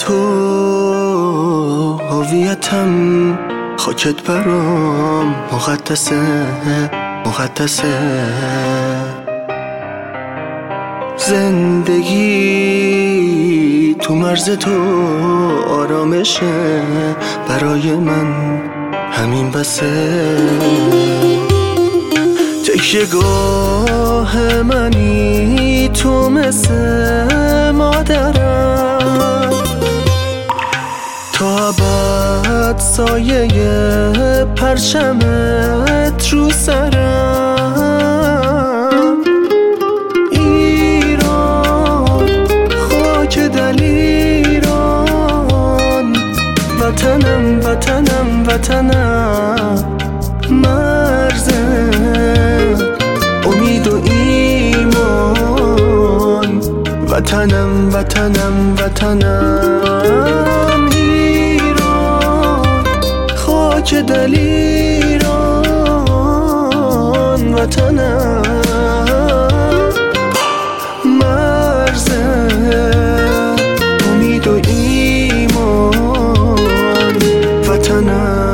تو هویتم، خاکت برام مقدسه مقدسه. زندگی تو مرز تو آرامشه، برای من همین بسه. تکیه‌گاه منی تو، مثل مادرم، تا ابد سایه پرچمت رو سرم. ایران، خاک دلیران، وطنم وطنم وطنم، مرز امید و ایمان، وطنم وطنم وطنم. ایران، خاک دلیران، وطنم، مرز امید و ایمان، وطنم.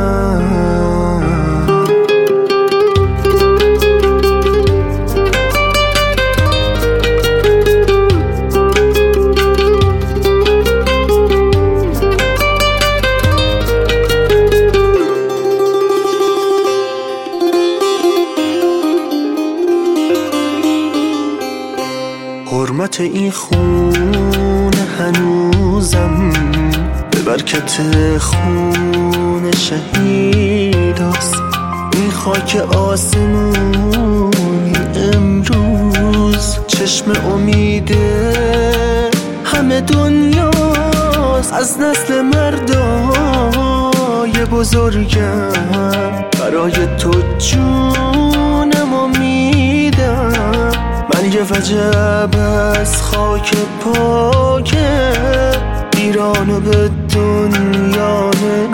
حرمت این خون هنوزم به برکت خون شهیداست. این خاک آسمونی امروز چشم امیده همه دنیاست. از نسل مردای بزرگم برای تو جونمو میدم. من یه وجب از خاک پاک ایرانو به دنیا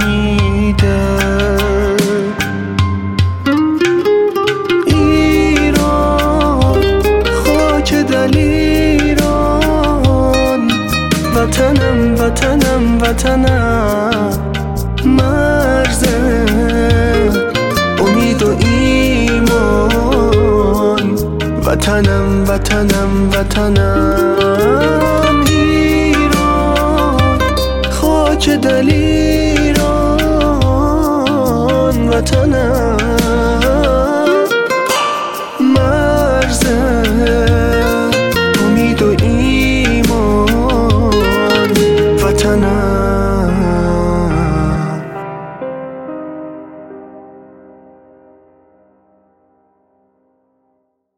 نمیدم. ایران، خاک دلیران، وطنم وطنم وطنم، مرز امید و ایمان، وطنم وطنم وطنم. ایران، خاک دلیران، وطنم.